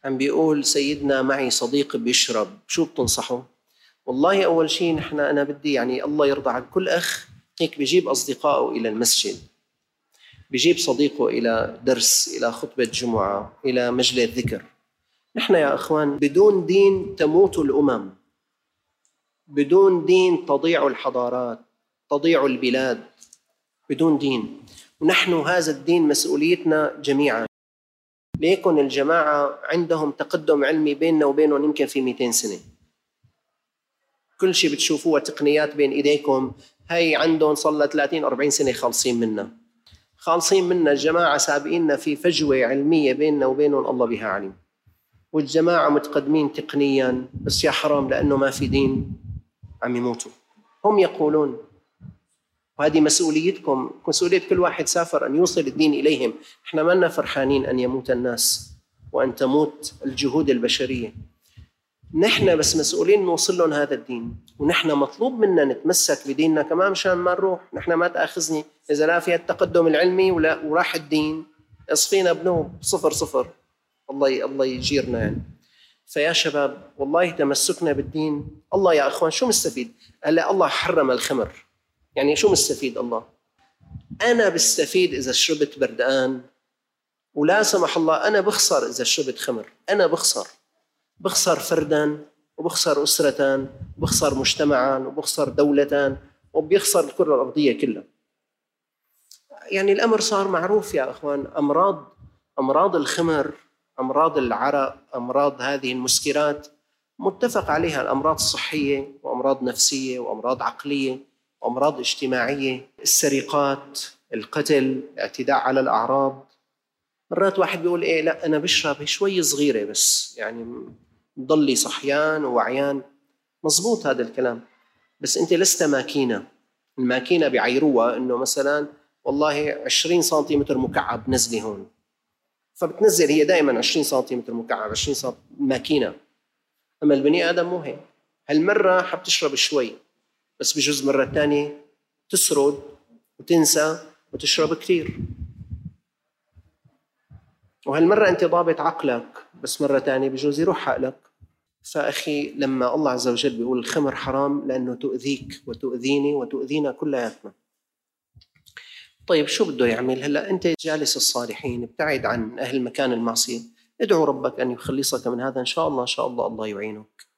عم بيقول سيدنا معي صديق بيشرب، شو بتنصحه؟ والله أول شيء أنا بدي يعني الله يرضى عن كل أخ هيك بيجيب أصدقائه إلى المسجد، بيجيب صديقه إلى درس، إلى خطبة جمعة، إلى مجلس ذكر. نحن يا أخوان بدون دين تموت الأمم، بدون دين تضيع الحضارات، تضيع البلاد، بدون دين. ونحن هذا الدين مسؤوليتنا جميعا. ليكن الجماعة عندهم تقدم علمي بيننا وبينهم يمكن في 200 سنة، كل شيء بتشوفوه تقنيات بين إيديكم هاي عندهم صلى 30-40 سنة خالصين منا. الجماعة سابقيننا في فجوة علمية بيننا وبينهم الله بها عليم، والجماعة متقدمين تقنيا، بس يا حرام لأنه ما في دين عم يموتوا. هم يقولون، وهذه مسؤوليتكم، مسؤولية كل واحد سافر أن يوصل الدين إليهم. إحنا ما لنا فرحانين أن يموت الناس وأن تموت الجهود البشرية، نحن بس مسؤولين نوصل لهم هذا الدين. ونحن مطلوب منا نتمسك بديننا كمان مشان ما نروح. نحن ما تأخذني إذا لا فيها التقدم العلمي وراح الدين اصفينا بنوب 0-0. الله يجيرنا يعني. فيا شباب والله تمسكنا بالدين. الله يا أخوان شو مستفيد؟ هلا الله حرم الخمر، يعني شو مستفيد الله؟ أنا بستفيد إذا شربت بردقان، ولا سمح الله أنا بخسر إذا شربت خمر. أنا بخسر فرداً، وبخسر أسرة، وبخسر مجتمعاً، وبخسر دولة، وبيخسر الكرة الأرضية كلها. يعني الأمر صار معروف يا أخوان. أمراض الخمر، أمراض العرق، أمراض هذه المسكرات متفق عليها، الأمراض الصحية وأمراض نفسية وأمراض عقلية وأمراض اجتماعية، السرقات، القتل، الاعتداء على الأعراض. مرات واحد بيقول إيه لا أنا بشرب شوي صغيرة بس يعني ضلي صحيان ووعيان. مزبوط هذا الكلام، بس أنت لست ماكينة. الماكينة بيعيروها إنه مثلا والله 20 سنتيمتر مكعب نزلي هون، فبتنزل هي دائما 20 سنتيمتر مكعب، 20 سنتيمتر ماكينة. أما البني آدم مو هيك. هالمرة حبتشرب شوي، بس بجوز مرة تانية تسرد وتنسى وتشرب كثير. وهالمرة أنت ضابط عقلك، بس مرة تانية بجوز يروح عقلك. فأخي لما الله عز وجل بيقول الخمر حرام لأنه تؤذيك وتؤذيني وتؤذينا كلياتنا. طيب شو بده يعمل؟ هلأ أنت جالس الصالحين، ابتعد عن أهل مكان المعصية، ادعو ربك أن يخلصك من هذا. إن شاء الله الله يعينك.